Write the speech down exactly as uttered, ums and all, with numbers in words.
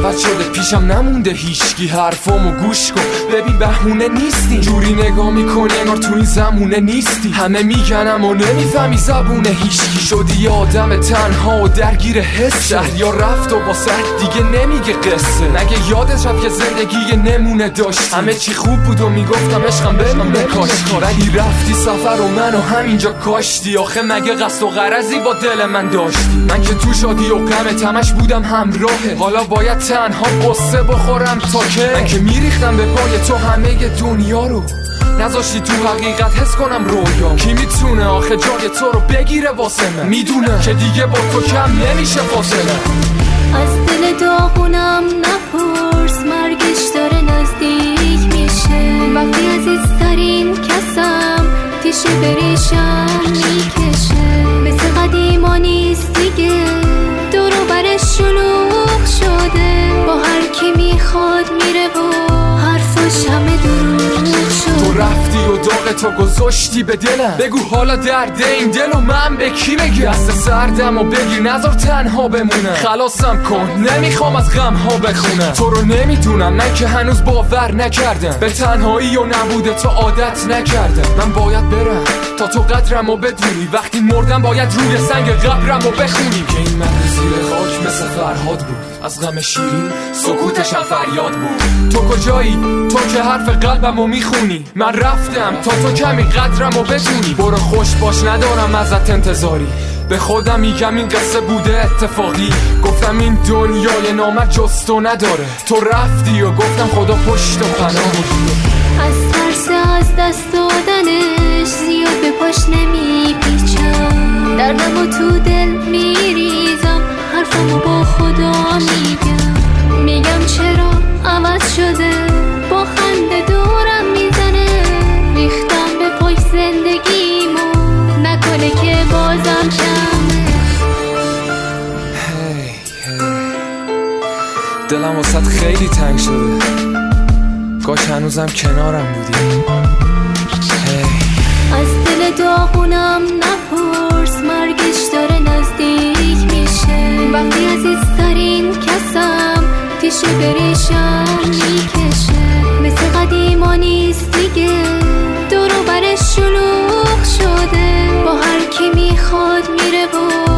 عوض شده پیشم نمونده هیچکی، حرفامو گوش کن ببین بهونه نیستی، جوری نگاه میکنی انگار تو این زمونه نیستی، همه میگنم و نمیفهمی زبونه هیچکی، شدی یه آدم تنها و درگیر حس، شهریار رفت و با سر دیگه نمیگه قصه، مگه یادت رفت که زندگی یه نمونه داشتی، همه چی خوب بود و میگفتم عشقم بمونه کاشکی، ولی رفتی سفر و منو همینجا کاشتی، آخه مگه قصد و غرضی با دل من داشتی، من که تو شادی و غم تمش بودم همراهه، حالا باید تنها قصه بخورم تا که من که میریختم به پای تو همه دنیا رو، نذاشتی تو حقیقت حس کنم رویا، کی میتونه آخه جای تو رو بگیره واسه من، میدونه که دیگه با تو کم نمیشه فاصله، از دل داغونم نپرس مرگش داره نزدیک میشه، وقتی عزیزترین کسم تیشه بریشم میکشه، مثل قدیما نیست دیگه دورو برش شلوغ شده، با هر کی میخواد میره و حرفش همه دروغ شده، تو رفتی و داغ تو گذاشتی به دلم، بگو حالا درد این دل و من به کی بگم، دست سردم و بگیر نذار تنها بمونم، خلاصم کن نمیخوام از غم ها بخونم، تو رو نمیدونم من که هنوز باور نکردم، به تنهایی و نبوده تو عادت نکردم، من باید برم تا تو قدرم و بدونی، وقتی مردم باید روی سنگ قبرم و بخونی، که این مرد زیر خاک مثل فرهاد بود، از غم شیرین سکوتشم فریاد بود، تو کجایی تو که حرف قلبم رو میخونی، من رفتم تا تو کمی قدرم رو بدونی، برو خوش باش ندارم ازت انتظاری، به خودم میگم این قصه بوده اتفاقی، گفتم این دنیای نامرد جز تو نداره، تو رفتی و گفتم خدا پشت و پناه بود، از ترس از دست دادنش زیاد به پاش نمیپیچم، دردم و تو دل میریزم حرفمو با خدا میگم، میگم چرا عوض شده با خنده دورم میزنه، ریختم به پای زندگیمو نکنه که بازم کمه، هی هی دلم واسط خیلی تنگ شده، کاش هنوزم کنارم بودی، هی از دل داغونم نپرس مرگش داره نزدیک میشه، وقتی عزیزترین کسم تیشه بریشم میکشه، مثل قدیما نیست دیگه دورو برش شلوغ شده، با هر کی میخواد میره و